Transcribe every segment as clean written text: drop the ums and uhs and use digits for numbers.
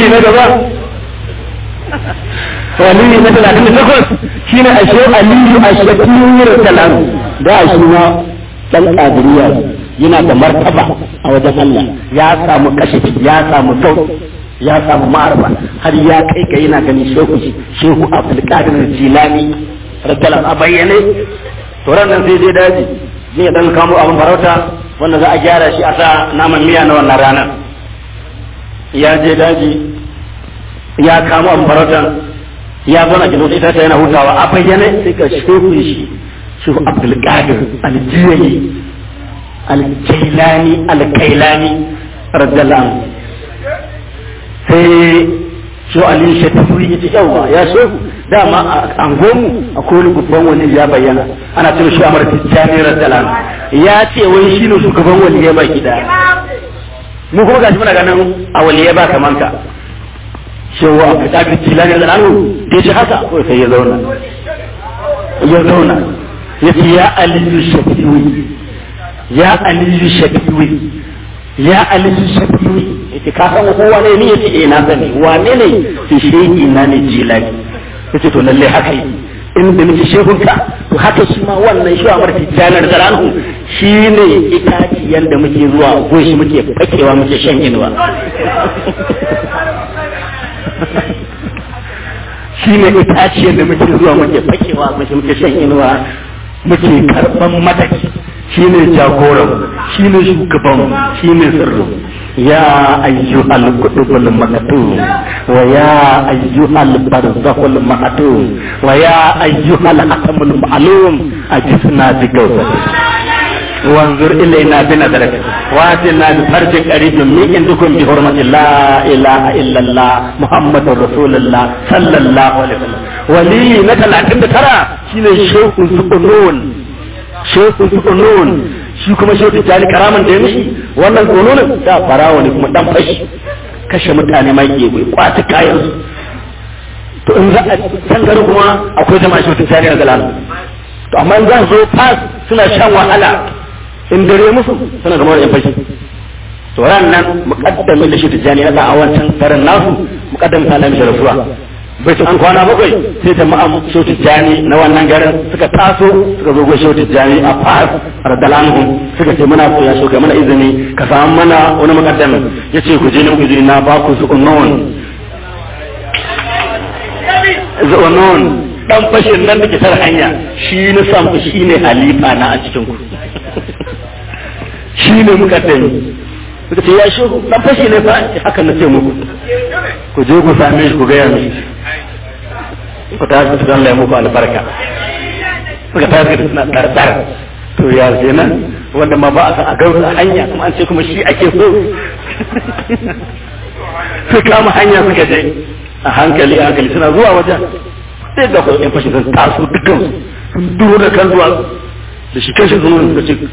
waliyi na gaba waliyi na 38 shine ashe aliyu ashakir talan da shi ma dan kadiriya yana da martaba a wajen Allah ya samu kashafi ya samu sauki ya samu ma'arfa har ya kai ga yana ganin shehu Abdul Qadir Jilani radiyallahu a bayyane to ran nan sai dai daji zai dan kamo abin farauta wanda za a gyara shi a sa naman miya na wannan ranar ya je daji ya kamo abin farauta ya zo na gidan ita ta yana hutawa a bayyane sai ka shehu shehu Abdul Qadir Al-Jilani Al-Kailani radiyallahu sai shi Ali shi ta furi ita yawa ya shehu dama a angomu akwai wani babban wani ya bayyana ana cewa shi Amar Tijjani radiyallahu ya ce wai shi ne shugaban wali ya baki da mu kuma gashi muna ganin a wali ya ba kaman ka shehu Abdul Qadir Jilani radiyallahu ya ce haka ko sai ya zauna ya ce ya Ali Shafi'i ya Ali Shafi'i ya alisu shafi'i yace ka san ko wane ne yace eh na sani wane ne shi shehi na ne Jilani yace to lalle haka yi in da nake shehun ka to haka shi ma wannan shi Amar Tijjani da ranku shine itaci yanda muke zuwa goshi muke fakewa muke shan inuwa shine itaci yanda muke zuwa muke fakewa muke shan inuwa muke karban mataki shine jagoran shine shugaban shine sirru ya ayyuhal qutubul maktum wa ya ayyuhal barzakhul maktum wa ya ayyuhal atamul ma'lum ajisna bikawsa wanzur ilayna binadaraka wa atina bi farjin qaribin min indukum bi hurmati la ilaha illa allah muhammadur rasulullah sallallahu alaihi wasallam wali na 39 shine shehu Sukunun shi kuma shehu Tijjani karaman da ya mishi wannan tsononin da farawa ne kuma dan fashi kashe mutane mai ke bai kwata kayan su to in za a can gari kuma akwai jama'a shehu Tijjani a galan to amma in za su zo fas suna shan wahala in dare musu suna zama da yan fashi to ran nan muqaddamin da shehu Tijjani ya sa a wancan daren nasu muqaddamin ta lamishe rasuwa bai an kwana bakwai sai jama'a shehu Tijjani na wannan garin suka taso suka zo shehu Tijjani a fas radiyallahu suka ce muna so ya shoga mana izini ka samu mana wani muqaddamin yace ku je ne ku izini na ba ku su unnon dan fashin nan da ke tar hanya shi ne samu shi ne halifa na a cikin ku shi ne muqaddami suka ce ya shehu dan fashi ne fa haka na ce muku ku je ku same shi ku ga ya mishi ku ta su dan lai muku albarka suka ta su suna dardar to ya kenan wanda ma ba a ga hanya kuma an ce kuma shi ake so su kama hanya suka je a hankali suna zuwa wajen sai da ku yan fashi sun taso dukkan sun duro da kan zuwa da shi kashi zuwa suka ce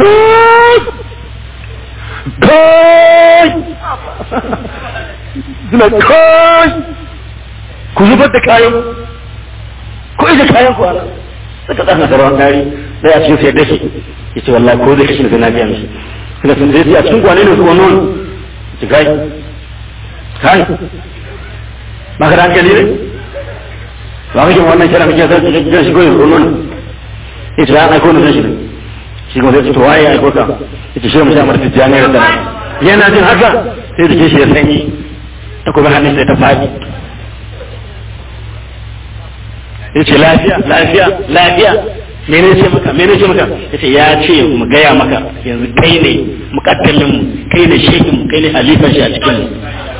kai suna kai ku zubar da kayan ko ije kayan ku ala suka tsaka da rawan dari sai a cikin sai da shi yace wallahi ko zai kashe da na biya mishi suka sun zai a cikin kwane ne su wannan ci kai ba ka da hankali ne ba ka yin wannan kira kake zai cikin shi ko yin wannan yace ya aiko ne shi shi ko zai to waye aiko ka yace shi mu Amar Tijjani da yana jin haka sai da shi ya sanyi ta kuma hannun sai ta fadi yace lafiya mene ce maka yace ya ce mu gaya maka yanzu kai ne muqaddalin mu kai ne shehin mu kai ne halifan shi a cikin mu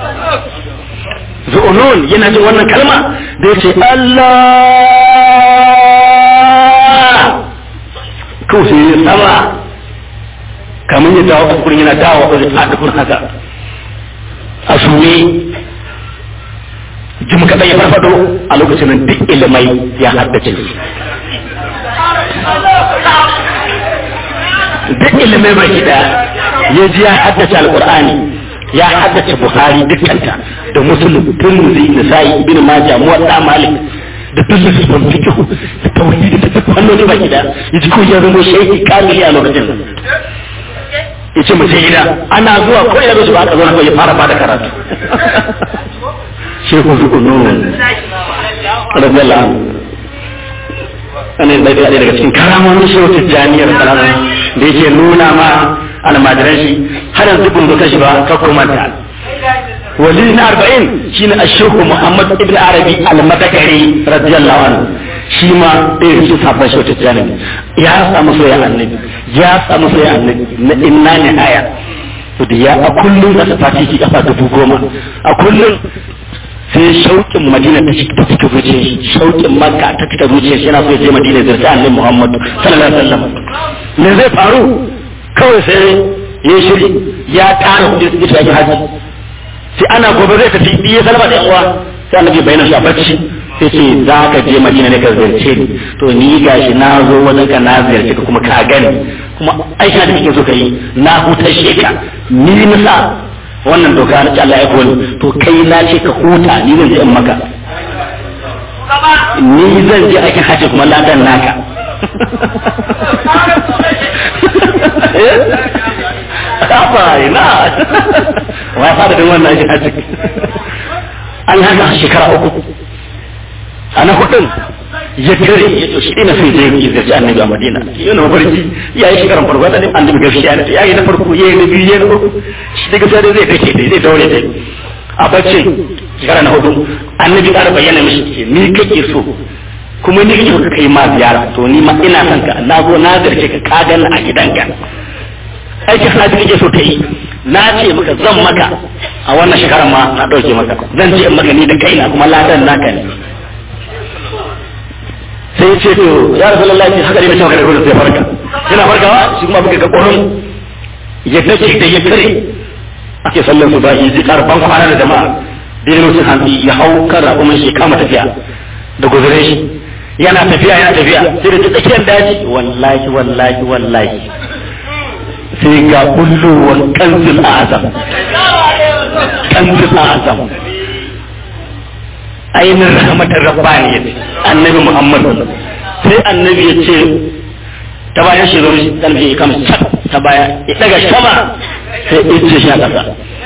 zu'unun yana jin wannan kalma da yace Allah ko sai sama kamar ya dawo a kurin yana dawo a cikin haka a sume jim kaɗai ya farfado a lokacin nan duk ilimai ya haddace duk ilimai baki daya ya ji ya haddace alƙur'ani ya haddace buhari dukkanta da muslim turmuzi nisa'i ibn majah muwatta malik da duk littafin fiqh da tauhid da duk fannoni baki daya ya ji ko ya zama shehi kamili a lokacin nan yace mu je gida ana zuwa ko ya zo ba ka zo na ya fara bada karatu shehu zukunun radiyallahu anhu ana da daga cikin karamomin shehu tijjaniyar salama da yake nuna ma almajiran shi har yanzu kun duka shi ba ka komanta wali na 40 shine ashehu muhammad ibn arabi al-madakari radiyallahu anhu shi ma ɗaya cikin sabon shehu tijjani ya samu soyayya annabi ya samu soyayya annabi na inna ne aya to da ya a kullum da ta ci kafa 10,000 a kullum sai shauƙin madina ta cika zuciya shi shauƙin makka ta cika zuciya shi yana so ya je madina zirta annabi muhammad sallallahu alaihi wasallam me zai faru kawai sai ya shiri ya tara kudi su tafi haji sai ana gobe zai tafi biye salama da uwa sai annabi bayyana shi a bacci sai ce za ka je madina ne ka ziyarce ni to ni gashi na zo wajen ka na ziyarce ka kuma ka gani kuma aikin da kake so ka yi na hutashe ka ni na sa wannan doka na Allah ya koli to kai na ce ka huta ni zan je in maka ni zan je aikin hajji kuma ladan naka ba ina wa fara da wannan aikin hajji an haka shekara 3 ana hudun ya kare ya to shi ina sai zai yi zai annabi a Madina yana mafarki ya yi shekaran farko da annabi gaskiya ne ya yi na farko ya yi na biyu ya yi na uku shi daga sai zai kace dai zai daure dai a bacci shekara na 4 annabi ya bayyana mishi ni kake so kuma ni kake so ka kai ma ziyara to ni ma ina son ka na zo na zarce ka ka ganna a gidanka aikin hajji kake so kai na ce maka zan maka a wannan shekarar ma na dauke maka zan ce maka ni da kaina kuma ladan naka ne sai ya ce to ya rasu lallai haka ne mace maka da sai farka yana farkawa shi kuma buga ga ƙorin ya dace da ya kare ake sallar su ba'i zai karfan kwana da jama'a dai lokacin hanzi ya hau kan raƙumin shi kama tafiya da guzure shi yana tafiya sai da tsakiyar daji wallahi sai ga kulluwan kanzul azam ainihin rahmatar rabbani annabi muhammad sai annabi ya ce ta bayan shi zama kalbi ya kama ta baya ya daga sama sai ya ce shi a ƙasa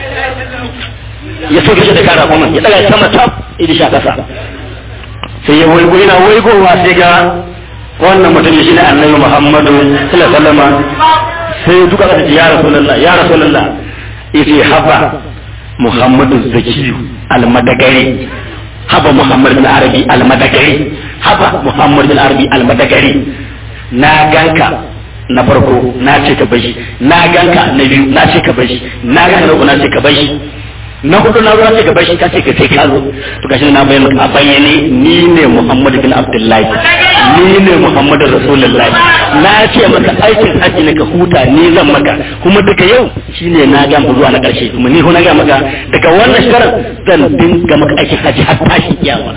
ya soke shi da kara kuma ya daga sama tab ya shi a ƙasa sai ya waigo yana waigowa sai ga wannan mutum shi ne annabi muhammadu sallallahu alaihi wasallam sai duka ka ce ya rasulullah yace haba muhammadu zakiyu almadagari haba muhammad bin arabi almadagari haba muhammad bin arabi almadagari na ganka na farko na ce ka bashi na ganka na biyu na ce ka bashi na ganka na uku na ce ka bashi na hudu na zo na ce ka bashi ka ce ka sai ka zo to gashi na bayyana a bayyane ni ne muhammad bin abdullahi ni ne muhammad rasulullahi na ce maka aikin haji ne ka huta ni zan maka kuma daga yau shine na ga mu zuwa na karshe kuma ni ho na ga maka daga wannan shekarar zan dinga maka aikin haji har tashi kiyama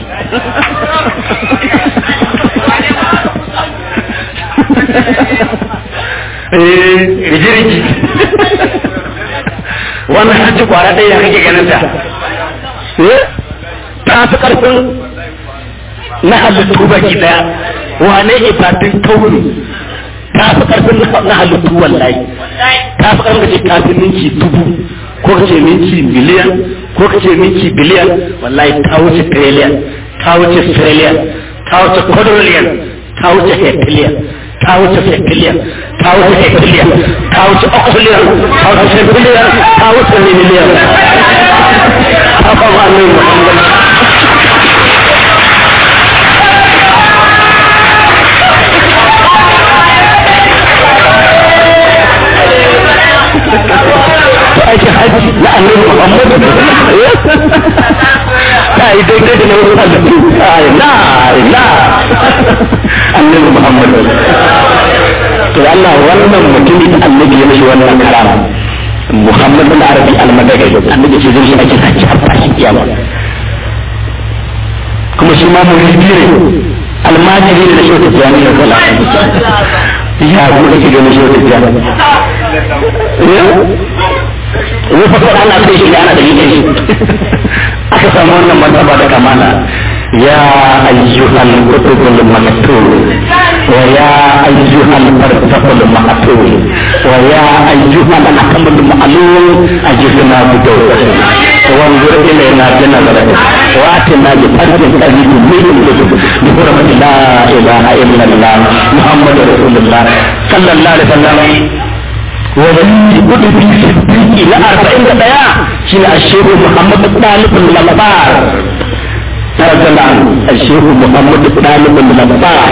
rijiriji wannan hajji kwara ɗaya kake ganin ta ta fi ƙarfin na halittu baki ɗaya wane ibadun kauri ta fi ƙarfin na halittu wallahi ta fi ƙarfin kace ta fi minci 1000 ko kace minci miliyan ko kace minci biliyan wallahi ta wuce trillion ta wuce trillion ta wuce quadrillion ta wuce heptilion ta wuce septilion ta wuce heptilion ta wuce octillion ta wuce septilion ta wuce million ta ba wa ne Muhammad ake haji na annabi Muhammad ta yi daidai da nau'in halittu na annabi Muhammad to Allah wannan mutumin annabi ya mishi wannan karama Muhammad bin Arabi al-Madagari annabi ce zai ake haji har tashi kiyama kuma shi ma muridi ne almajiri ne da shi ta jami'a kala ya bude shi da shi ta jami'a wai fa sai ana kai shi ana da yake shi aka samu wannan martaba da kamala ya ayyuhal qutubul maktub wa ya ayyuhal fartaqul maqtul wa ya ayyuhal akamul ma'lum ajizna bidawr wa فانظر إلينا جنة وآتنا بفرج قريب بحرمة لا إله إلا الله محمد رسول الله صلى الله عليه وسلم. وولي قطب الصديق إلى 40 شين الشيخ محمد طالب اللبار رضي الله عنه. الشيخ محمد طالب اللبار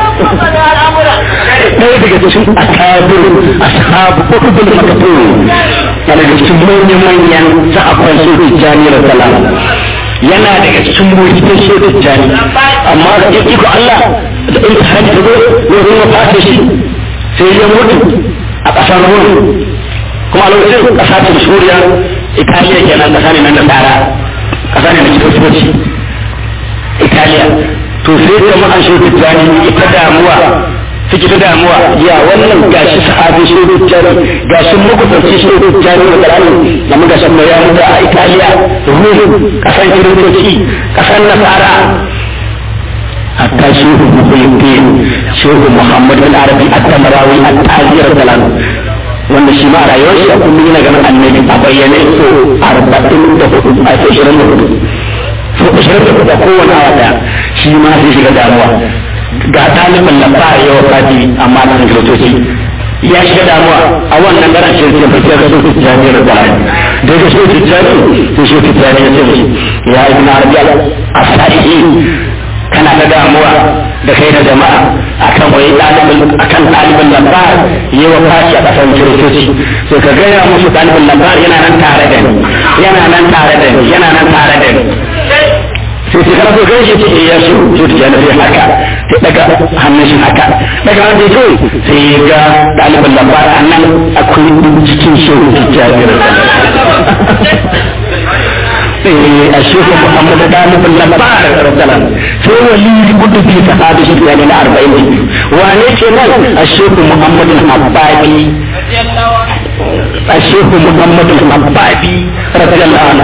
ɗaya daga cikin akabir ashabu qutbul maktum yana daga cikin manyan sahabban su Tijjani radiyallahu anhu, yana daga cikin muhimmai su Tijjani, amma da iko Allah da in hadi da ya zo fata shi sai ya mutu a ƙasar Rum, kuma a lokacin ƙasa ta Suriya Italiya kenan, ƙasa ne nan da tsara, ƙasa ne na kiristoci Italiya. To sai jama'an shi Tijjani ita damuwa suke ta damuwa, ya wannan gashi sahabi shi Tijjani, gashi makusanci shi Tijjani da Qur'ani, amma gashi mai ya mutu a Italiya, Rum, ƙasan kiristoci, ƙasan Nasara. Hatta shehu Muhyiddin, shehu Muhammad bin Arabi at-Tamarawi at-Tazir dalan, wanda shi ma rayuwar shi a kullum yana ganin annabi a bayyane so 44 a 24 so 24 a kowane awa daya, shi ma sai shiga damuwa. Ga ɗalibin lafa ya wa fadi amma na kiristoci ya shiga damuwa a wannan garan shi ke fasiyar su Tijjani da Qur'ani. Da ya so Tijjani sai shi Tijjani ya ce mishi ya ibn Arabi as-Sa'ihi, kana da damuwa da kai da jama'a akan wai ɗalibin labar yi wa fashi a ƙasar kiristoci, so ka gaya musu ɗalibin labar yana nan tare da ni, yana nan tare da ni, yana nan tare da ni. sai su kana so kai shi ce ya su ta yana sai haka sai daga hannun shi haka daga hannun shi sai ga ɗalibin labar a nan akwai cikin shi jami'ar الشيخ محمد طالب اللبار رسلا في ولي قدس صحابي يعني 40 وعليك الشيخ محمد الحبابي، الشيخ محمد الحبابي رضي الله عنه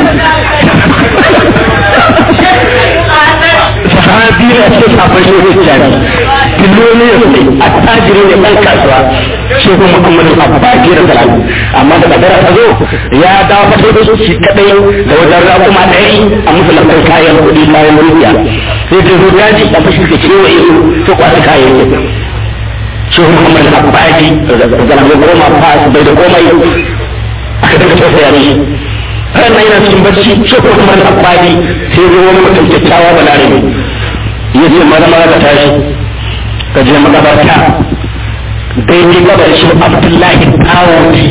sahabi ne cikin sabon shehu jari kiloni attajiri ne ɗan kasuwa shehu muhammadu abbaki da talabu, amma da kadara ta zo ya dawo fata da shi kadai da wajen rakuma ɗaya a musulman kayan kuɗi bayan rufiya sai ta zo daji da fashi ka cewa isu to kwata kayan yi shehu muhammadu abbaki da talabu goma bai da komai aka daga tausaya ne ranar yana cikin bacci shehu muhammadu abbaki sai zo wani mutum kyakkyawa balarabe ya ce maza ka tashi ka je makabarta daidai gabar shi Abdullahi Tawuti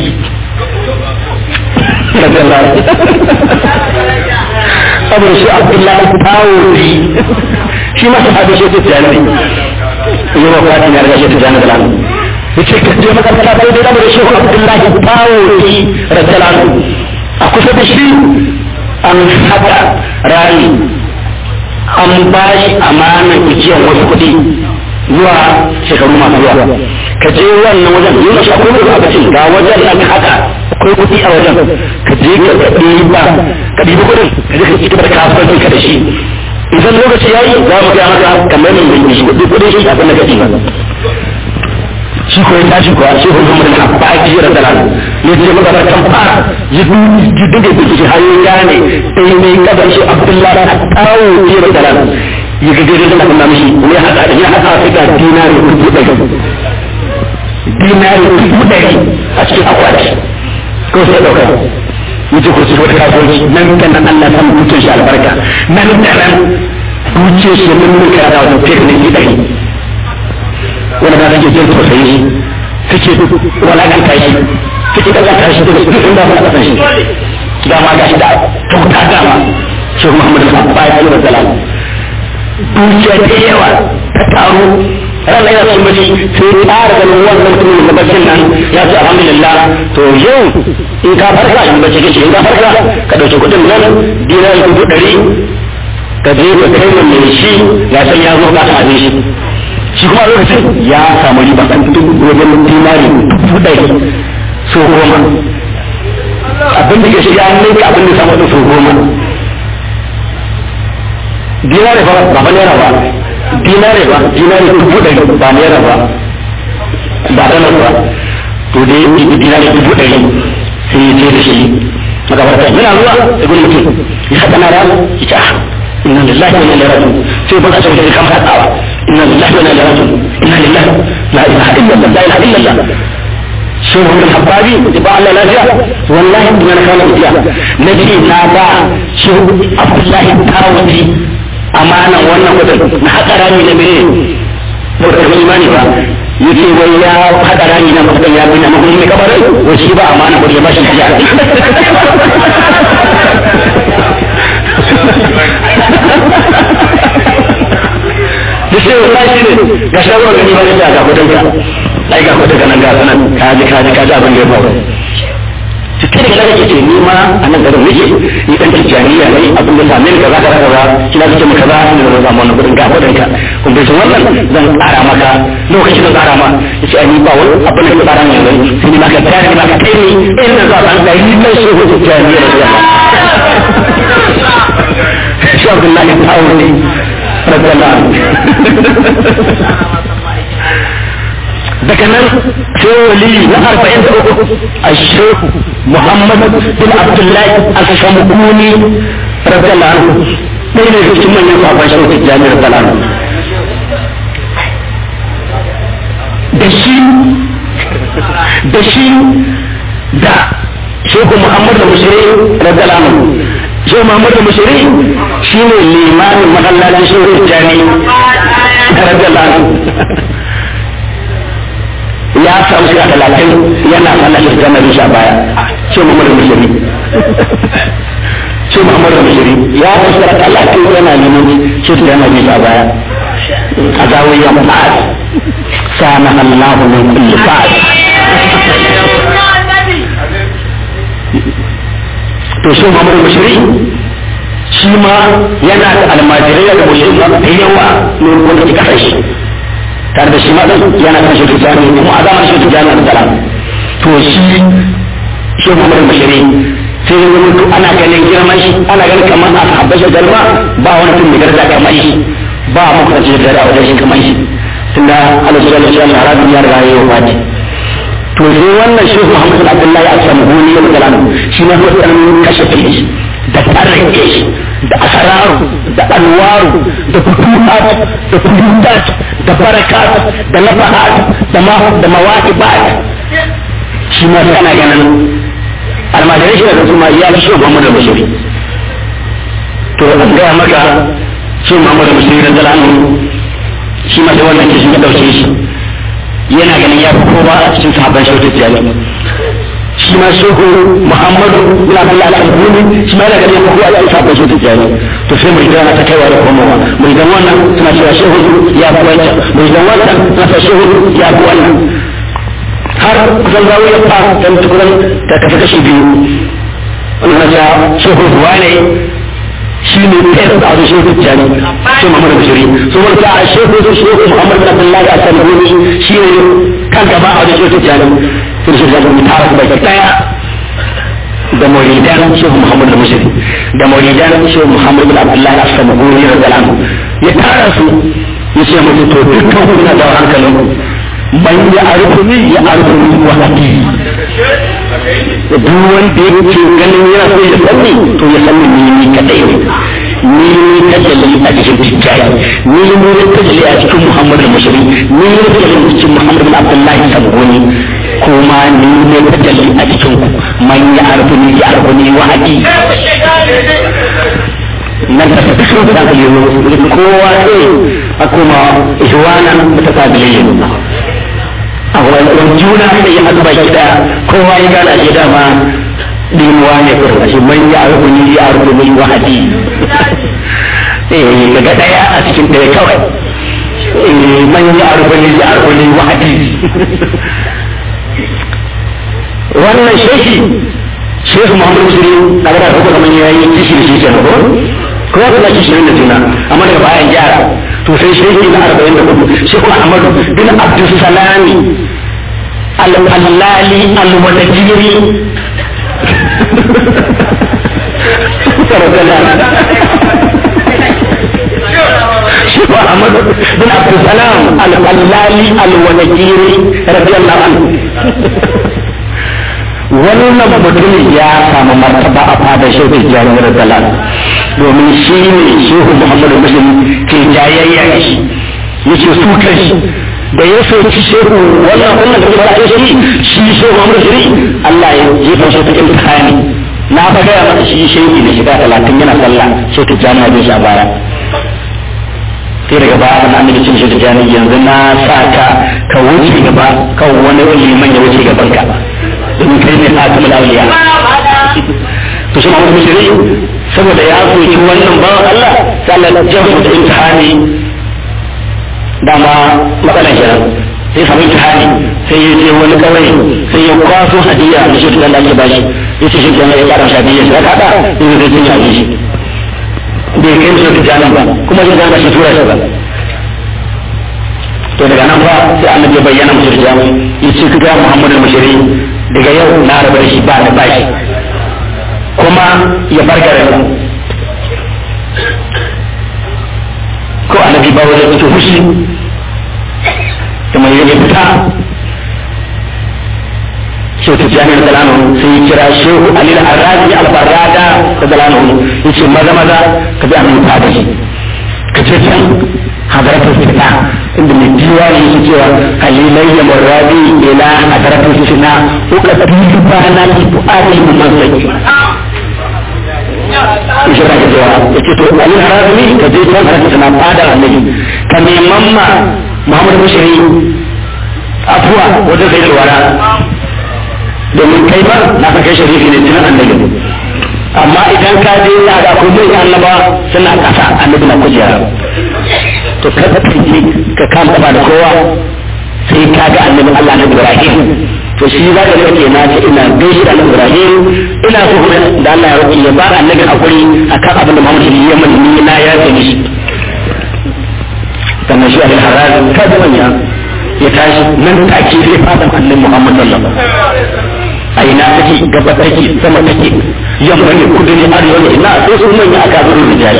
saboda shi Abdullahi Tawuti shi masu haɗe shi ta jani yi wa fati na riga shi ta jani da lamu ya ce ka je makabarta daidai gabar shi Abdullahi Tawuti rajalanu a kusa da shi an haɗa rani an ba shi amanar ijiyar wasu kuɗi zuwa shekaru masu zuwa, ka je wannan wajen yi mashi akwai wani abacin ga wajen nan haka akwai kuɗi a wajen ka je ka ɗibi kuɗin ka je ka ci gaba da kasuwanci ka da shi, idan lokaci ya yi za mu gaya maka kamar min mai shi kuɗin shi abin da ka ɗiba shi ko ya tashi kuwa shi hulun mutum a ba a jira da lalu ne ce maka da kan fara yi duka da shi hanyoyin gane ɗaya mai kaban shi Abdullahi a tawo jira da lalu yi ga gari da kuma mishi ne haka da ya haka sai ga dinari 100 a cikin akwati ko sai dauka yace ko sai wata kasuwanci nan kan Allah san mutun shi albarka nan da nan wuce shi mun muka da wata tekniki dai wanda ba kake jin tausayi kake wala kan kai kake da kan shi da inda ba ka san shi da ma gashi da tuta dama shi Muhammadu sallallahu alaihi wasallam dukiya da yawa ta taru ran yana sun bace sai tsara ganin wannan mutumin da bakin nan ya ce alhamdulillah to yau in ka farka in bace kace in ka farka ka dauki kudin nan dinari 100 ka je ka kai mai shi ya san ya zo ka ta shi shi kuma lokacin ya samu riba kan duk wajen dinari 100 so goma abin da ke shi ya ne ka abin da samu da so goma dinare ba ba naira ba dinare 100 ba naira ba ba dala ba to dai dinare 100 sai ya ce da shi magabarta yana zuwa da gurin mutum ya haɗa na ramu ya ce inna lillahi wa inna ilaihi raji'un sai ba za su yi kan haɗawa inna lillahi wa inna ilaihi raji'un inna lillahi la ilaha illallah la ilaha illallah shehu bin habbabi da ba Allah lafiya wallahi ina na kawo lafiya nace na ba shehu abdullahi tawuti amanan wannan kudin na haƙa rami na mene ba ka taɓa imani ba yace wai ya haɗa rami na mutum ya bi na mutum ne kabarai wai shi ba amana kudi ya ba shi jiya da shi wallahi ne ga shawarar gani ba ne ga kudin ka ai ga kudin ka nan ga sanan kaji abin da ya faru cike da kada kake ni ma a nan garin nake ni dan tijaniya ne abin da same ni kaza kina kace mu kaza ne da zaman nan kudin ga kudin ka kun bai san wannan zan tsara maka lokaci da tsara ma yace ai ni ba wani abin da tsara ne sai ni maka tare ni maka kai ni irin da zan da ni mai shi ko tijaniya da shi Abdullahi Tawuni radiyallahu daga nan sai wali na 43 الشيخ محمد بن عبد الله الشمكوني رضي الله عنه ɗaya ne cikin manyan sabon shaukin jami'ar dalal da shi da shehu muhammad da mushiri radiyallahu anhu shehu muhammad da mushiri shi ne limamin mahallacin shehu jami'ar radiyallahu anhu ya samu shiga 30 yana sallar jami'ar sha baya shehu muhammad da mushiri shi Muhammadu Bashiri ya fuskara talatin yana neman shi da yana bisa baya a zawiya ma'ad sana Allah min kulli fa'ad to shi Muhammadu Bashiri shi ma yana da almajirai da mushrik da yawa ne wanda ke kasar shi tare da shi ma yana kan shi da jami'i kuma a zamanin shi da jami'ar salam to shi Muhammadu Bashiri sai ya zama ana ganin girman shi ana ganin kamar a sahabbai shi galma ba wani tun da garza kamar shi ba mu kuma ce da a wajen shi kamar shi tunda Allah subhanahu wa ta'ala harabin ya riga yayi wafati to sai wannan shehu Muhammad bin Abdullahi al-Samhuni ya magana shi ne wannan kashe shi da tarike shi da asararu da alwaru da futuhat da futuhat da barakat da nafahat da mawaqibat shi ma ana ganin almajirai shi da kuma ya fi shi Muhammadu Bashiri to an gaya maka shi Muhammadu Bashiri da zalamu shi ma sai wannan kishin ya dauke shi yana ganin ya fi kowa a cikin sahabban shautar jami'a shi ma shehu Muhammadu bin Abdullahi al-Albuni shi ma yana ganin ya fi kowa a cikin sahabban shautar jami'a to sai mai gana ta kaiwa da komowa mai dan wannan suna cewa shehu ya fi wancan mai dan wannan suna cewa shehu ya fi wannan har kusan zawo ya fara don tukunan ta kafa kashi biyu wani na ja shehu ruwa ne shi ne ɗaya da abu shehu jani shi Muhammadu Bashiri su wata a shehu Muhammadu bin Abdullahi a Samhuni shi ne kan gaba a wajen shehu jani sun shi zama tara su baki ɗaya da muridan shehu Muhammadu Bashiri da muridan shehu Muhammadu bin Abdullahi a Samhuni da zalam ya tara su ya ce mutu to dukkan ku na da hankalin man ya arfuni wa hadi duk wanda yake ganin yana so ya sani to ya sani ni kadai ne ni tajalli a cikin tijjani ni tajalli a cikin Muhammadu Bashiri ni tajalli a cikin Muhammadu bin Abdullahi Samhuni kuma ni tajalli a cikin man ya arfuni wa hadi nan ta fito da kowa sai a kuma ihwanan mutaqabilin a wani juna sai ya zuba shi da kowa ya gana shi dama dimuwa ne kurwa shi man ya arhuni wa hadi daga daya a cikin daya kawai man ya arhuni wa hadi wannan shehu Muhammadu Bashiri na gada ko kamar yayi kishi da shi kenan ko kuma kishi da juna amma daga bayan gyara to sai shehi na 44 shehu Ahmadu bin Abdul Salami al-Allali al-Wadajiri shehu Ahmadu bin Abdul Salam al-Allali al-Wadajiri radiyallahu anhu wannan mutum ya samu martaba a fadar shehu jami'ar dalal domin shi ne shehu muhammadu muslim ke jayayya da shi yake su kai da ya soki shehu wannan da kuma ya shi shehu muhammadu shiri Allah ya jefa shi cikin imtihani na fa gaya masa shi shehu ne shiga 30 yana sallah shehu jami'ar bin shi a baya sai daga baya na annabi cin shehu jami'ar yanzu na sa ka wuce gaba kan wani liman ya wuce gaban ka domin kai ne fatimul auliya to shi Muhammad Bashiri saboda ya soki wannan bawan Allah sai Allah ya jawo da imtihani dama matsalan shi sai samu imtihani sai ya je wani kawai sai ya kwaso hadiya da shi da Allah ya bashi yace shi kenan ya fara hadiya sai kada in zai cin shi bai kai shi da jalan ba kuma zai ga shi tura shi ba to daga nan fa sai annabi ya bayyana musu da jamu yace kaga Muhammad Bashiri daga yau na rabu da shi ba da bashi kuma ya bar garin ko annabi ba wajen fito fushi kuma ya fita shehu tijjani da dalano sai ya kira shehu alil arazi albarada da dalano ya ce maza ka bi annabi ta da shi ka ce can hadaratul fitna inda mai diwa ne yake cewa halilai ya muradi ila hadaratul fitna ko ka tafi bana ki fuadi mun sai ishara ga cewa yake to alil harazmi ka je can hadaratul fitna fadar annabi ka neman ma Muhammad Bashiri afuwa wajen sai wala domin kai ba na ka kai sharifi ne tunan annabi amma idan ka je ya ga kuma annaba suna kasa annabi na kujera to kada ka je ka kama ba da kowa sai ka ga annabi Allah na Ibrahim to shi za ka rike na ce ina gaishe da annabi Ibrahim ina so da Allah ya roki ya ba annabi hakuri akan abin da Muhammad ya mani ni na ya gani shi kana shi al-harar ka da manya ya tashi nan take sai fatan annabi Muhammad sallallahu alaihi wasallam a ina take gaba take sama take yamma ne kudu ne arewa ne ina so su manya aka zuru rijali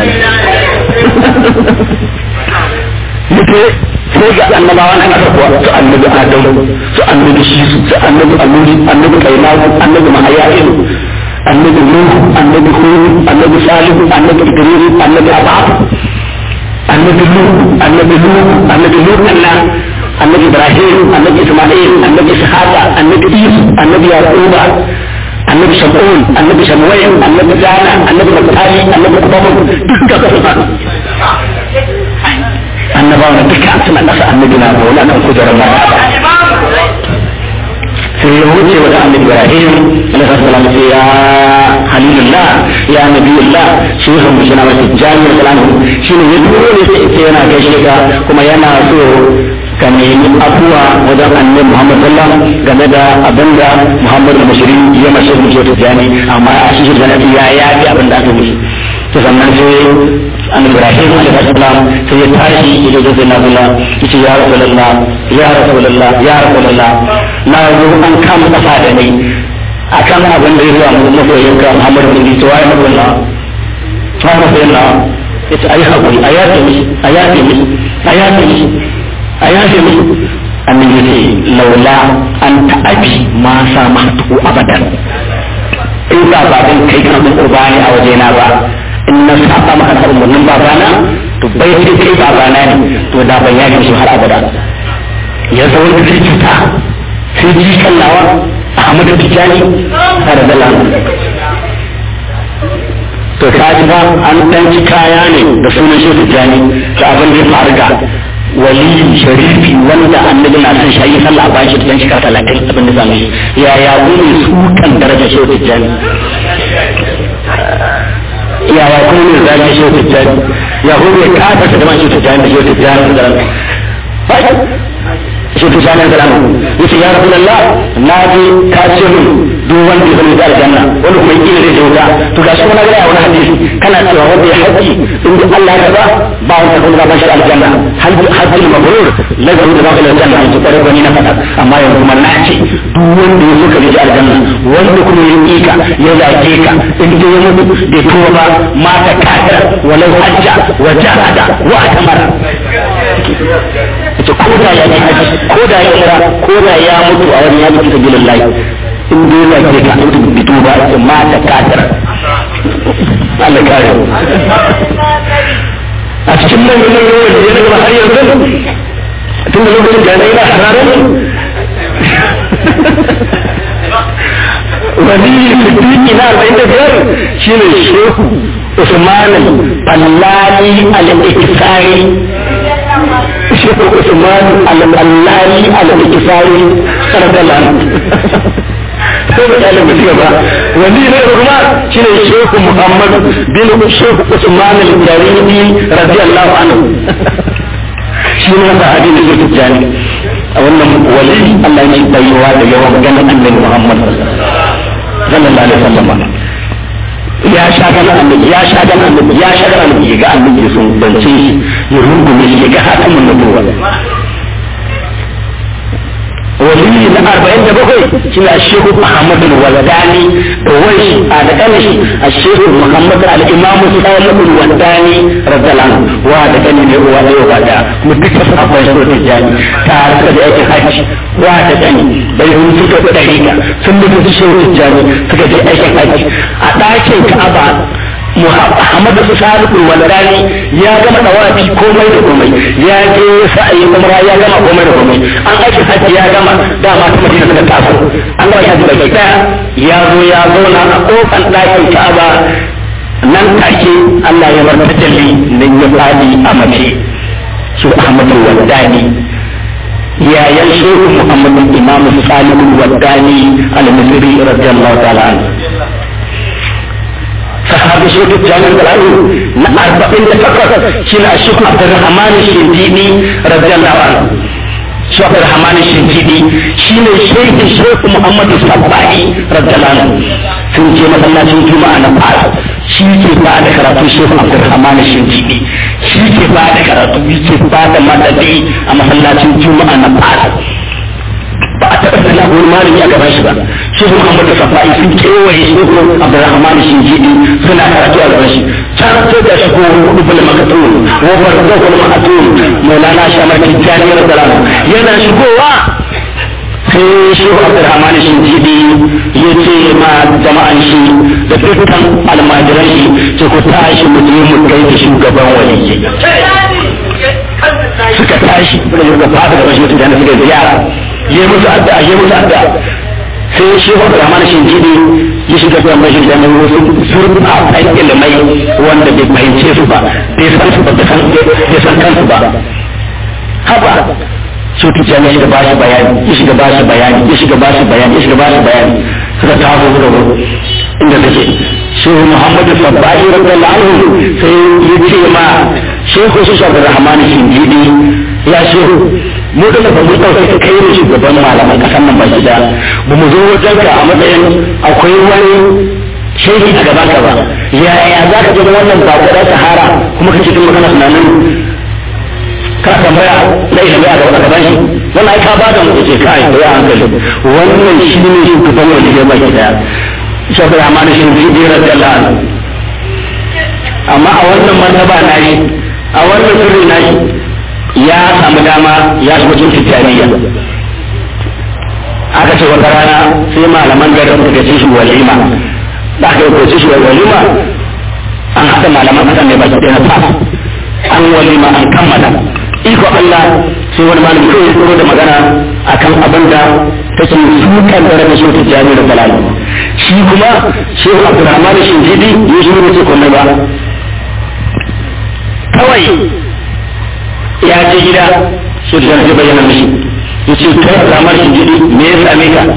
muke sai ga annabawan an aka kuwa su annabi Adam su annabi Shisu su annabi Anuri annabi Kainawu annabi Mahayail annabi Nuh annabi Hud annabi Salih annabi Idris annabi Abab annabi Lut annabi Lut annabi Ibrahim annabi Ismail annabi Ishaq annabi Isa annabi Yaquba annabi Shamun annabi Shamwayl annabi Jana annabi Naftali annabi Qubam dukkan su annabawa duka suna kasa annabi na bola kan kujerar ba sai ya wuce wa annabi Ibrahim alaihi salam sai ya halilullah ya nabiyullah shi ne mun jina masa jami'ar salamu shine ya duro ne sai yana gaishe ka kuma yana so ka nemi afuwa wajen annabi Muhammad sallallahu alaihi wasallam game da abinda Muhammad al-Bashiri ya mashi mutu ta jani amma a shi janati ya yafi abinda aka mishi to sannan sai annabi Ibrahim alaihi salam sai ya tashi ya zo da Nabila yace ya Rasulullah ya Rasulullah ya Rasulullah na zo an kama kafa da ni akan abin da ya zuwa mu masoyinka Muhammad bin Isa ya Rasulullah Rasulullah yace ayi hakuri ayati annabi ce laula an ta'abi ma sa mahtu abadan in ba dan kai kana da urbani a waje na ba in na saba maka da umurnin babana to bai sai kai babana ne to da ban yaji shi har abada ya zo wani zai cuta sai ji kallawa Ahmad Tijani radiyallahu to kaji ba an danci kaya ne da sunan shi Tijani da abin da ya faru ga wali sharifi wanda annabi na san shayi sallah ba shi dan shekara 30 abin da zamu yi ya gune su kan darajar shi Tijani ya gune zaki shi Tijani ya gune kafa da man shi Tijani da shi Tijani da shi Tijani da yace ya Rasulullah na ji ka ce min duk wanda ya zama da aljanna wani kuma yake da jauda to ga shi kuma ga wani hadisi kana cewa wanda ya haji in Allah ya ba ba wanda kuma ba shi aljanna hajjul mabrur lazu da ba aljanna an tsare wani na fada amma yanzu kuma na ce duk wanda ya suka ji aljanna wanda kuma ya yi ka ya zage ka in dai ya mutu da kowa ba mata kada walau hajja wa jahada wa atamara ko da ya yi haji ko da ya mutu a wani ya mutu sabilillahi in dai za ke ka fito ba ce mata katar Allah kare a cikin nan ne yawan da ya daga har yanzu tun da lokacin da yana hararar wani siddiqi na 45 shine shehu Usman al-Allani al-Ikisari shehu Usman al-Allani al-Ikisari sallallahu sai da kalin mutum ba wani ne kuma shine shehu Muhammad bin shehu Usman al-Jaridi radiyallahu anhu shi ne sahabi da yake tijani a wannan wali Allah ne baiwa da yawan maganar annabi Muhammad sallallahu alaihi wasallam ya sha gana annabi ya sha gana annabi ya sha gana annabi ga annabi sun bance shi ya rungume shi ga hatimin nubuwa wali na 47 shi ne Sheikh Muhammad al-Wadani da wai a da kanshi Sheikh Muhammad al-Imam Salih al-Wadani radiyallahu wa da kanni ne uwa da uwa da mu duka sahabbai su da jani tare da yake haji wa da kanni bai hun suka da dariƙa sun da su shehu jani suka je aikin haji a ɗakin Ka'aba Muhammad Salih al-Wadani ya gama dawafi komai da komai ya je sa'ayi umra ya gama komai da komai an aiki haji ya gama dama ta Madina suka taso an gama haji baki daya ya zo ya zauna a kofar ɗakin Ka'aba nan take Allah ya bar tajalli nan ya fadi a mace shi Ahmad al-Wadani ya yan shehu Muhammad Imam Salih al-Wadani al-Misri radiyallahu ta'ala anhu sahabi shi duk jami'in dalali na 48 shi ne Sheikh Abdurrahman Shindidi radiyallahu anhu Sheikh Abdurrahman Shindidi shi ne Sheikh Muhammad Sabbahi radiyallahu anhu sun je masallacin Juma'a na fara shi ke ba da karatu Sheikh Abdurrahman Shindidi shi ke ba da karatu yake ba da madadi a masallacin Juma'a na fara ba a taɓa sana wani malami a gaban shi ba shi su Muhammadu Safa'i sun kewaye shi ko Abdurrahman Shindidi suna karatu a gaban shi can sai da shi ko rubul makatun wafar zakul makatun maulana shamar tijjani radiyallahu yana shigowa sai shi Abdurrahman Shindidi ya ce ma jama'an shi da dukkan almajiran shi ce ku tashi mu je mu kai da shugaban waliyyi suka tashi suka fada da rashin tijjani suka ziyara yi musu addu'a sai shi Abdurrahman Shindidi ya shiga da mai da mai wasu zurfin a kan ilimai wanda bai fahimce su ba bai san su ba bai san kansu ba haba su tijjani ya ba shi bayani ya shiga ba shi bayani suka taho da inda take shehu Muhammad Sabbahi radiyallahu anhu sai ya ce ma shehu Abdurrahman Shindidi ya shehu mu da ba mu dauke ka kai ne shugaban malaman kasan nan ba gida ba mu zo wajen ka a matsayin akwai wani shehi a gaban ka ba yaya za ka je wannan bakura sahara kuma kace kin magana tunanin ka tambaya na ilimi a gaban shi wannan ai ka ba da mu ce kai ya hankali wannan shi ne shugaban wani ya ba gida saboda amana shi ne jira da Allah amma a wannan martaba na yi a wannan sirri na yi ya samu dama ya shiga cikin tijjaniya aka ce wata rana sai malaman garin suka ce shi walima da aka yi kwace shi walima an haɗa malaman kasan ne baki ɗaya na an walima an kammala iko Allah sai wani malamin kawai ya tsoro da magana akan abin da take sukan da rashin tijjani da balali shi kuma shehu Abdurrahman Shindidi ya shi ne ce komai ba kawai ya je gida su da zai bayyana mishi ya ce kai Abdurrahman Shindidi me ya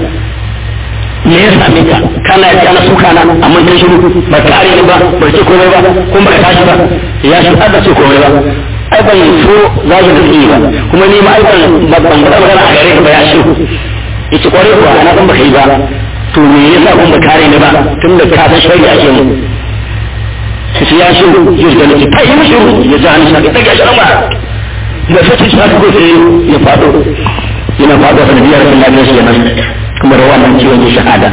same ka kana yana suka na amma kai shiru ba ka are ba ba ce komai ba kuma ba ka tashi ba ya shi da ce komai ba ai ban so za ki duki ba kuma ni ma ai ban da magana a gare ka ba ya shiru yace kware ko ana ban baka yi ba to me yasa kun ba kare ni ba tunda ka san shari'a ake mu sai ya shiru ya da ni kai mu shiru ya ji hannu sai ta gashi ba da sai shi ko sai ya fado yana fado sanadiyar Allah shi kenan kuma da wannan ciwon ya shahada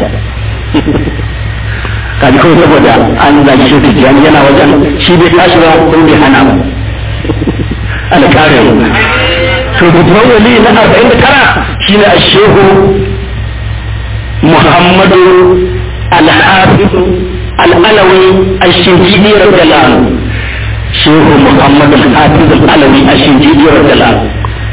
kaji kawai saboda an zagi shi tijjani yana wajen shi bai tashi ba ko bai hana ba alƙare to babban wali na 49 shine ashehu محمد الحافظ العلوي الشنقيطي رضي الله عنه شيخ محمد الحافظ العلوي الشنقيطي رضي الله عنه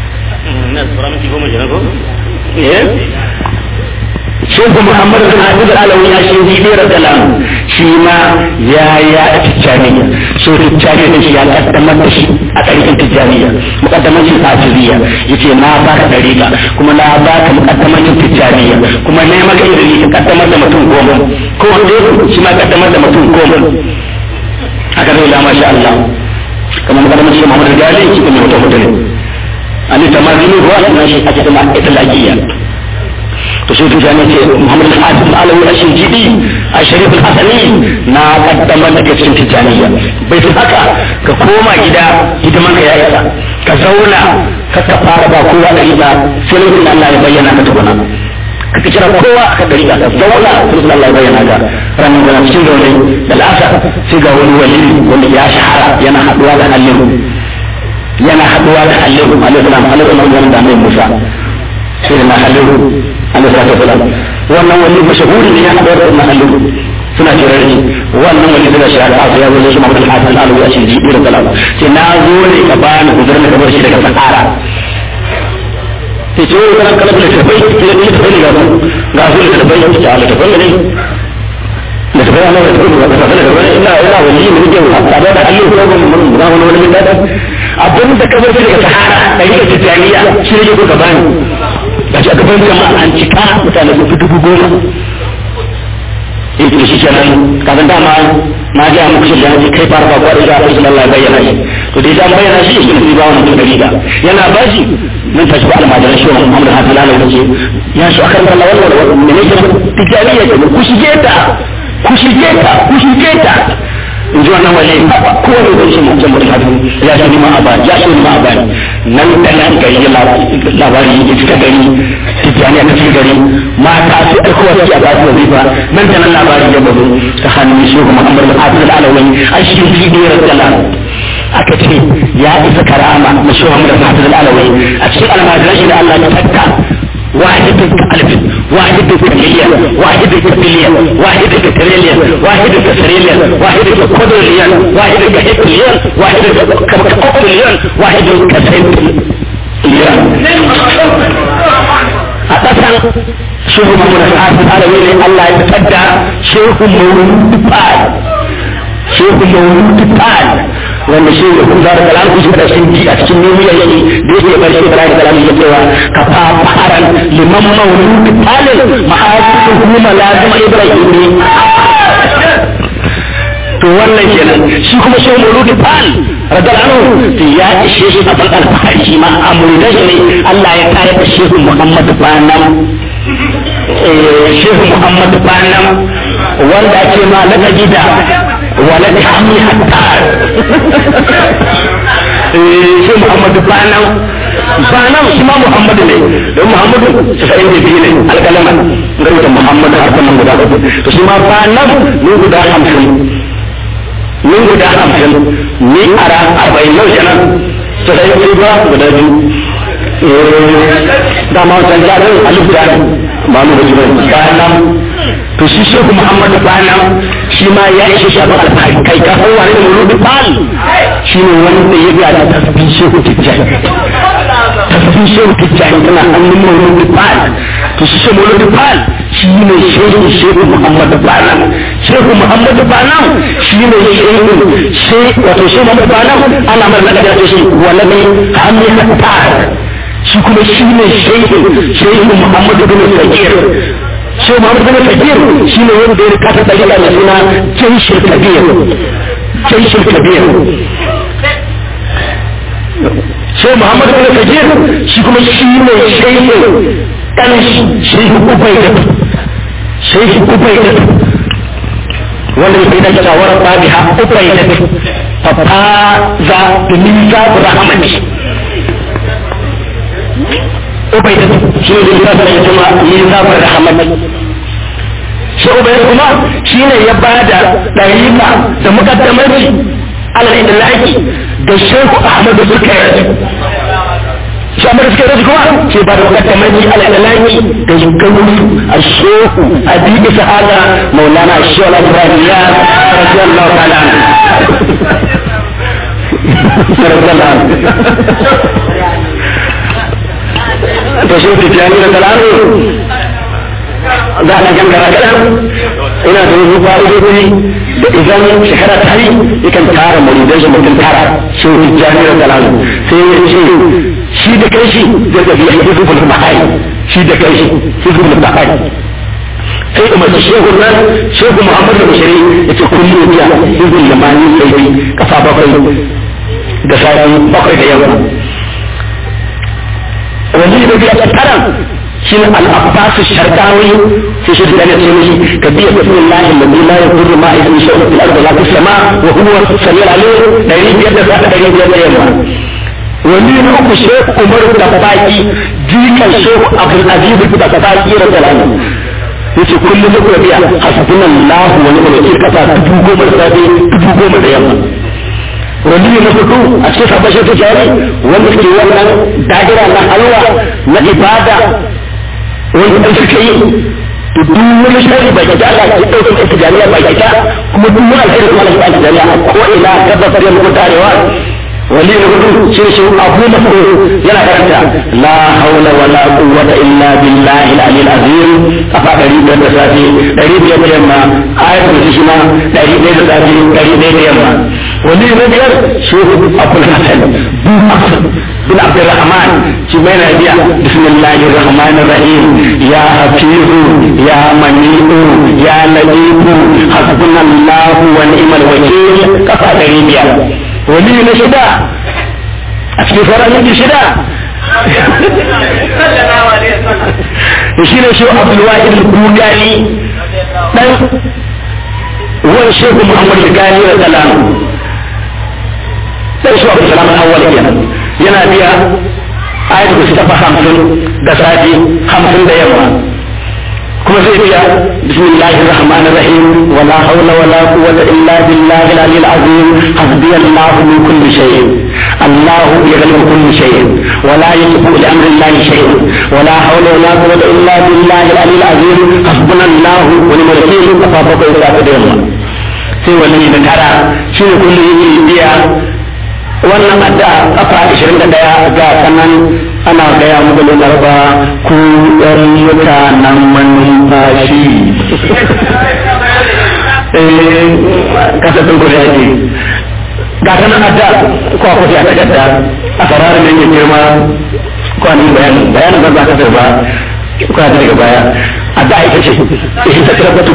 شيخ محمد الحافظ العلوي الشنقيطي رضي الله عنه شيما يا تجانية شيخ التجانية شيء قدمت شيء أتريك التجانية مقدمة الحافظية يتي ما باك طريقة كما لا باك مقدمة التجانية كما نعمك إذن قدمت متون قوم كما شما قدمت متون قوم هكذا إلا ما شاء الله كما مقدمة الشيخ محمد الغالي كما يوتو أن تمازيني هو ناشي أجتماع إطلاقية تشوف جانب محمد الحافظ العلوي الشنقيطي الشريف الحسني نا قدم لك cikin tijaniya bai fi haka ka koma gida hidiman ka ya isa ka zauna ka fara ba kowa da riba sai lokacin Allah ya bayyana ka tukuna ka kira kowa aka da riba ka zauna sai Allah ya bayyana ka ranar da cikin zaune da la'asa sai ga wani wali wanda ya shahara yana haduwa da Allah alaihi salam da Annabi Musa sai na halilu alaihi salam wannan wani mashahuri ne ya haɗa da halilu suna jirar ne wannan wani suna shahara a ya zo shi Muhammad al-Hafiz al-Alawi a cikin jibir salam sai na zo ne ka bani gudurin da bar shi daga sahara sai ce wani kalan kalan da tafai ne tafai ne ga su da tafai ta ala tafai ne da tafai ana da tafai da tafai da tafai ina wani ne ke haɗa da halilu ko ga wani da abin da ka zo daga sahara da yake tijaniya shi ne ko ka bani ga shi a gaban jama'a an cika mutane su fi 10,000 yake shi kenan kafin dama na ga muku shi da kai fara ba kwari da Allah Allah bayyana shi to dai dan bayyana shi yake ne ba wannan da riga yana bashi mun tashi ba almajiran shi Muhammad Hasan Allah yace ya shi akan Allah wannan ne ne tijariya ce ku shige ta in ji wannan wale ko wani zai shi mutum mutum hadu ya shi nima abani nan da nan gari labari ya cika gari tijjaniya ta cika gari mata su aikowa suke a basu da zifa nan da nan labari ya bazu ta hannun shi kuma Muhammad al-Hafiz al-Alawi an shi fi biyar da aka ce ya isa karama na shi Muhammad al-Hafiz al-Alawi a cikin almajiran shi da Allah ta takka واحد كألف واحد كمليون واحد كبليون واحد كتريليون واحد كسريليون واحد كقدريون واحد كهكليون واحد كأقليون واحد كسيبليون أتصل شوف محمد الحافظ على وين الله يتفدى شوف مولود بال wanda shi ne kuma da kalam kusa da shi a cikin nemiya yake da yake bar shi da kalam yake cewa ka fa faran liman mawlud talil ma'asifu kuma lazim ibrahimi to wannan kenan shi kuma shi mawlud tal radiyallahu ya ishe shi a bakal fahari ma amurda shi ne Allah ya kare da Sheikh Muhammad Banam Sheikh Muhammad Banam wanda ake ma lakabi da ولد حمي حتار شو محمد بانو شما محمد لي محمد سعيد بيني الكلمة قلت محمد أرسل من قدام شما بانو من قدام 50 ni ara 40 yau kenan sai dai ba guda biyu da ma san da alif da ba mu da jibai bayan to shi Sheikh Muhammad bayan shi ma ya ishe shafa alfahari kai ka san wani da mulubi bal shi ne wanda ya ga da tasbih Sheikh Tijjani tana hannun mulubi bal to shi Sheikh mulubi bal shi ne Sheikh Muhammad bayan Sheikh Muhammad bayan shi ne wato Sheikh Muhammad bayan ana mar da shi wala ne hammi hatta shi kuma shi ne Sheikh Muhammad bin Sakir shi Muhammad bin Sakir shi ne wanda ya kasa dalila da suna Jaishul Kabir shi Muhammad bin Sakir shi kuma shi ne Sheikh Ubaydah wanda ya da shawara babiha Ubaydah fa za minka rahmati Ubaydah shi ne da ya kuma minka rahmati shi Ubaydah kuma shi ne ya bada dariqa da mukaddamanci alal idlaqi da Sheikh Ahmad Bukari shi amma da suka rasu kuma ce ba da mukaddamani al'alaki da shugabansu a shehu a bi isa hada maulana shehu al-ibrahim ya radiyallahu ta'ala to shi da jani da talaru za a gangara kadan ina da wani fa'idoji da idan shekara ta yi yakan tara muridan shi mutum tara shi da jani da talaru sai ya ce shi da kai shi zai tafi a hizbul bahari shi da kai shi hizbul bahari sai umarci shehu nan shehu muhammad da bashiri ya ce kullum biya hizbul lamani sai kafa bakwai da sa'i bakwai da yamma wani da biya tattaran shi ne al'abbas sharqawi sai shi da ce mishi ka biya bismillahi alladhi la yadurru ma ismi shay'un fil ardi wala fis sama wa huwa as-sami'ul 'alim dari biyar da yamma wani ne uku shekh umar da baki jikan shekh abdul aziz da baki radiyallahu yace kullum da ku biya hasbunallahu wa ni'mal wakeel kafa 10,000 da 10,000 da yamma wani na hudu a cikin sabbashin tijari wanda suke wannan da'ira na halwa na ibada wanda ɗan suke yi to duk wani shari ba ki Allah ki ɗauki ta tijariya ba ki ta kuma duk wani alheri kuma Allah ki tijariya a ko ina gabas da muku tarewa wali na hudu shi shi abu masu yana karanta la haula wala quwwata illa billahi al-aliyyil azim kafa 500 da safi 500 da yamma ayatul shi ma 100 da safi 100 da yamma wani na biyar shehu abul hasan bin abdurrahman shi mai na biya bismillahir rahmanir rahim ya hafizu ya mani'u ya latifu hasbunallahu wa ni'mal wakeel kafa 500 wani na shida a cikin sauran yanki shida shi ne shi abdulwahid al-bugani dan wani shehu muhammad al-gani da salamu sai shi abu salamun awwal kenan yana biya ayatu da su tafa 50 da safi 50 da yamma kuma zai biya bismillahir rahmanir rahim wala hawla wala quwwata illa billahi al-aliyyil azim hasbi allah min kulli shay'in allah yaghlibu kulli shay'in wala yajibu li amri allah shay'un wala hawla wala quwwata illa billahi al-aliyyil azim hasbuna allah wa ni'mal wakeel fa fa da yamma sai wannan ne tara shi ne kullu yake biya wannan adda kafa 21 ga sanan ana gaya muku da larba ku ɗan mutanen manumfashi kasafin kudu yake ga sanan adda kwa kudu a takarda a fararin da yake girma kwanin bayanin zan ba kasar ba kwa daga baya adda ita ce ita tabbatu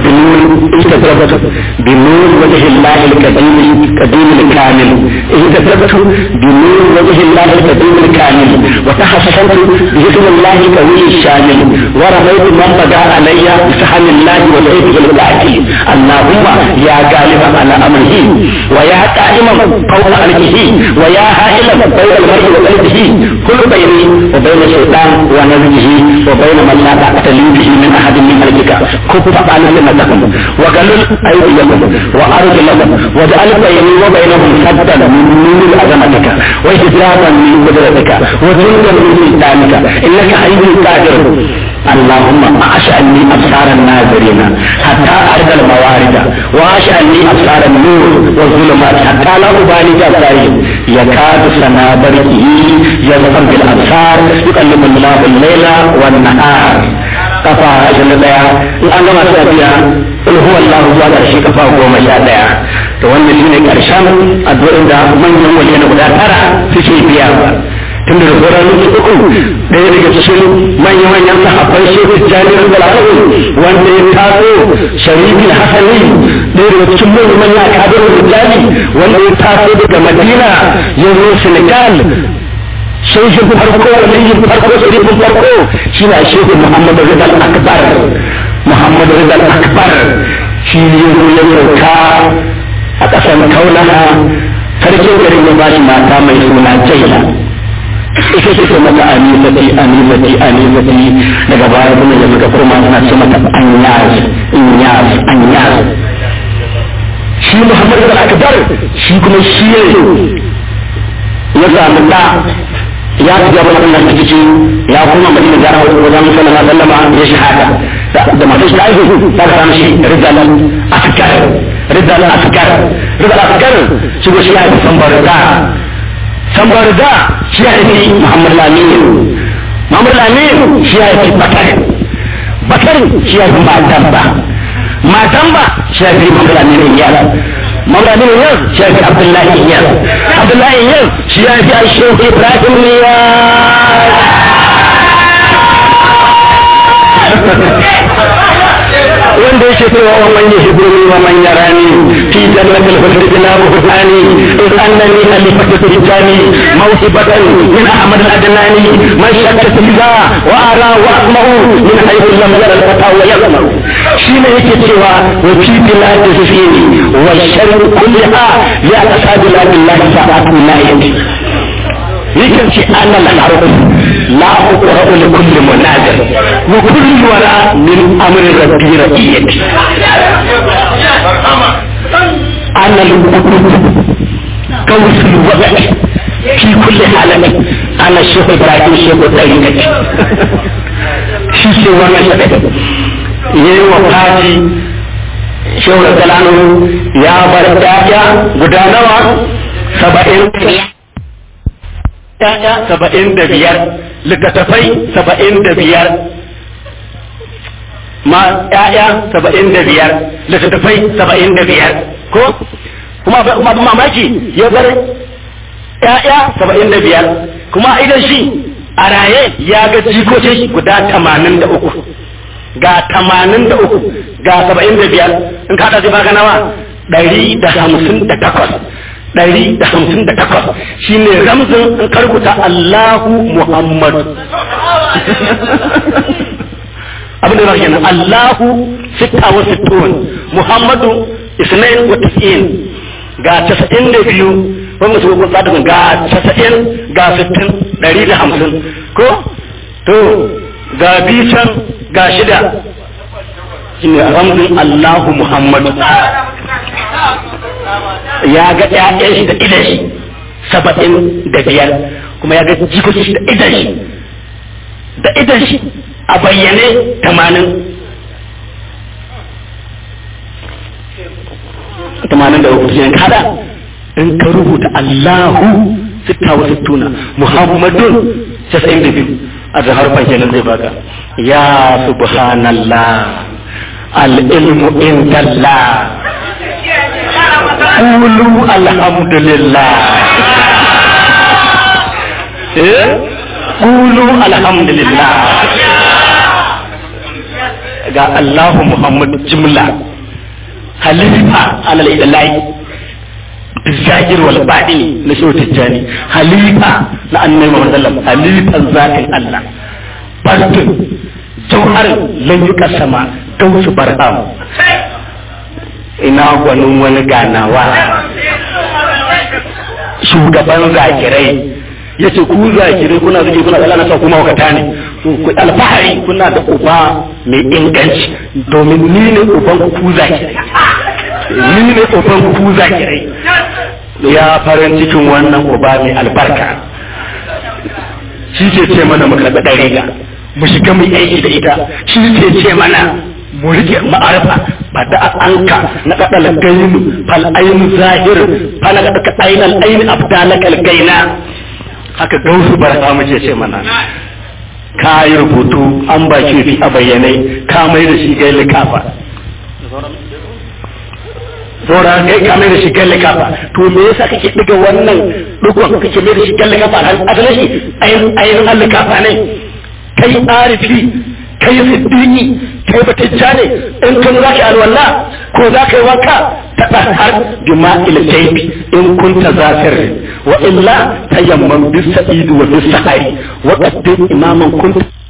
binur wajhi Allah al-qadim al-kamil ita tabbatu binur wajhi Allah al-qadim al-kamil wa tahassantu bi ismi Allah al-qawi al-shamil wa ramaytu man bada alayya bi sahmi Allah wa sayfi al-baqi Allahumma ya galiban ala amrihi wa ya qa'iman qawla al-kihi wa ya ha'ilan bayna al-mar'i wa qalbihi kullu bayni wa bayna shaytan wa nazhihi wa bayna man la taqata bihi min ahad min خلقك كف عن همتكم وقلل أيديكم وأرجلكم واجعل بيني وبينهم سدا من نور عظمتك وإجلالا من قدرتك وجندا من سلطانك إنك حي قادر اللهم أشأني أبصار الناظرين حتى أرد الموارد وأشأني أبصار النور والظلمات حتى لا أبالي جبارين يكاد سنا برقه يظهر بالأبصار يقلب الله الليل والنهار kafa 21 in an gama sa biya in huwa Allah zuwa ƙarshe kafa 11 to wannan shine ƙarshen addu'o'in da manyan waliyai na guda 9 suke biya tun da sauran uku ɗaya daga cikin manyan sahabbai shehu jami'ar balarabe wanda ya taso sharifin hasani ɗaya daga cikin manyan akabirin rijali wanda ya taso daga madina ya zo senegal shehu farko waliyin farko sharifin farko shi na shehu muhammadu rizal akbar shi ya zo ya sauka a ƙasar kaulaha sarkin garin ya ba shi mata mai suna jaila ita ce mata anisati daga baya kuma ya suka koma suna ce mata anyaz shi muhammadu rizal akbar shi kuma shi ya samu da ya ga wannan nan ciki ya kuma madina da wajen sallallahu alaihi wasallam ya shahada da masu shi aihu ta samu shi rizal askar shi go shi ya sambarda shi ya yi Muhammad Lamin shi ya yi Bakar shi ya yi Matamba shi ya yi Muhammad Lamin Maulana Yas shi ya fi Abdullahi Yas shi ya fi Sheikh Ibrahim Niyas wanda yake cewa wa man yuhibbuni wa man yarani fi jannatil khuldi bila buhtani iz annani alifatu tijani mawhibatan min ahmad al-adnani man shakka fiha wa ara wa asma'u min haythu lam yara al-fata wa yasma'u shine yake cewa wa fi biladi fini wa sharr kulliha ya tasadu la billahi ta'ala la yati yake ce ana al-harf لا أقرأ لكل منازل وكل وراء من أمر ربي رئيت أنا القدود كوس الوقت في كل حالة أنا الشيخ إبراهيم الشيخ الطريقة شيخ وانا شبه وفاتي شيخ الزلانو يا برداجة قدانوا 75 littattafai 75 ma ƴaƴa 75 littattafai 75 ko kuma mamaki ya bar ƴaƴa 75 kuma idan shi a raye ya ga jikokin shi guda 83 ga 75 in ka haɗa zai baka nawa 158 shi ne ramzin in karkuta Allahu Muhammadu abinda za kenan Allahu 66 Muhammadu 92 ga 92 wanda su kun tsada ga 90 ga 60 150 ko to ga bisan ga shida shi ne ramzin Allahu Muhammadu ya ga ƴaƴan shi da idan shi 75 kuma ya ga jikokin shi da idan shi a bayyane 80 da uku sai kada in ka rubuta Allahu 66 Muhammadun 92 a da harfan kenan zai baka ya subhanallah al-ilmu indallah قولوا الحمد لله قولوا الحمد لله قال الله محمد جملة خليفة على الإدلاء الزاجر والباطن نشوة الجاني خليفة لأن محمد الله خليفة ذات الله باطن جوهر لن يقسم دوس برهام ina gwanin wani ganawa shugaban zakirai ya ce ku zakirai kuna zuke kuna tsala na sa kuma wakata ne ku alfahari kuna da uba mai inganci domin ni ne uban ku zakirai ya farin cikin wannan uba mai albarka shi ke ce mana mu karɓi ɗariga mu shiga mu aiki da ita shi ke ce mana mu rike ma'arifa ba da anka na kadal gainu fal ainu zahir fala ka ainal aini abdalakal gaina haka gausu barka mu ce mana ka yi rubutu an ba shi fi a bayyane ka mai da shi ga likafa zora kai ka mai da shi ga likafa to me yasa kake diga wannan dukkan kake mai da shi ga likafa asalin shi ayin likafa ne kai arifi kai siddiqi kai batacca ne in kun zaki alwala ko zaka yi wanka ta har bima ila taybi in kunta zakir wa illa tayammam bis sa'id wa bis sahari wa qad imaman kunta